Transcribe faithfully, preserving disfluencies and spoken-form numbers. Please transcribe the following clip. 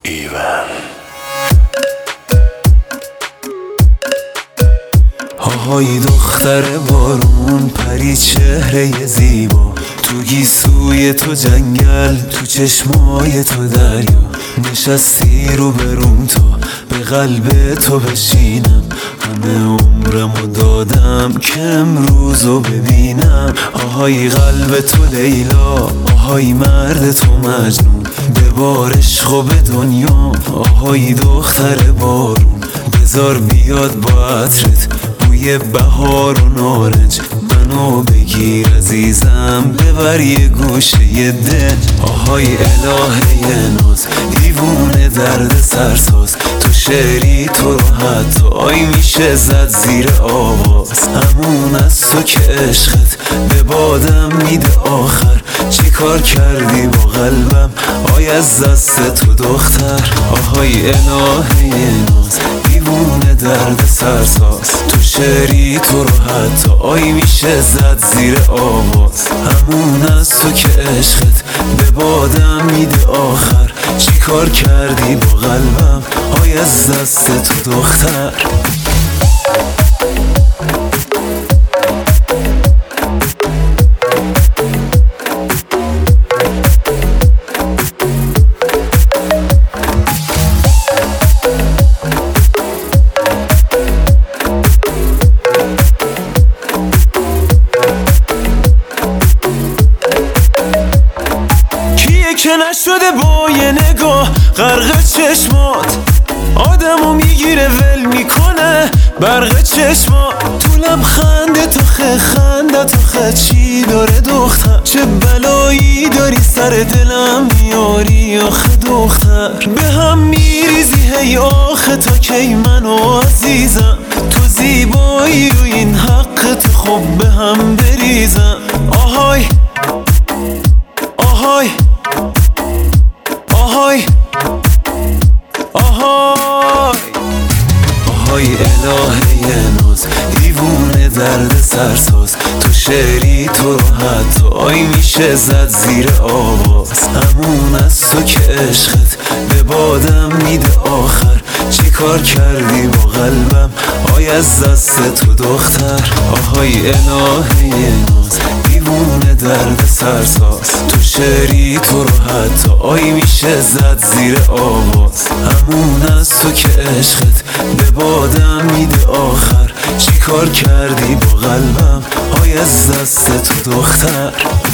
ایون آهای دختر بارون، پری چهره زیبا، تو گیسوی تو جنگل، تو چشمای تو دریا. نشستی رو بروم تا به قلب تو بشینم، همه عمرمو دادم که امروزو ببینم. آهای قلب تو لیلا، آهای مرد تو مجنون، ببار عشق و به دنیا. آهای دختر بارون، بذار بیاد با عطرت بوی بهار و نارنج، منو بگیر عزیزم ببر یه گوشه دل. آهای الهه ناز، دیوونه درد سرساز، تو شعری تو رو حتی آی میشه زد زیر آواز. همون از تو که عشقت به بادم میده آخر، چی کار کردی با قلبم آی از دست تو دختر. آهای الهه ناز، دیوونه درد سرساز، تو شعری تو رو حتی آی میشه زد زیر آواز. همون از تو که عشقت به بادم میده آخر، چی کار کردی با قلبم آی از دست تو دختر. که نشده با یه نگاه غرق چشمات، آدمو میگیره ول میکنه برق چشمات. تو لبخنده تو خه خنده تو خه چی داره دختر، چه بلایی داری سر دلم میاری آخه دختر. به هم میریزی هی آخه تا کی منو عزیزم، تو زیبایی و این حق تو خب به هم بریزم. آهای آهای آهای آهای آهای الهه ناز، دیوونه درد سرساز، تو شعری تو رو حتی آی میشه زد زیر آواز. همون از تو که عشقت به بادم میده آخر، چی کار کردی با قلبم آی از دست تو دختر. آهای الهه ناز، دیوونه درد سرساز، تو شعری تو رو حتی آی میشه زد زیر آواز. همون از تو که عشقت به بادم میده آخر، چی کار کردی با قلبم آی از دست تو دختر.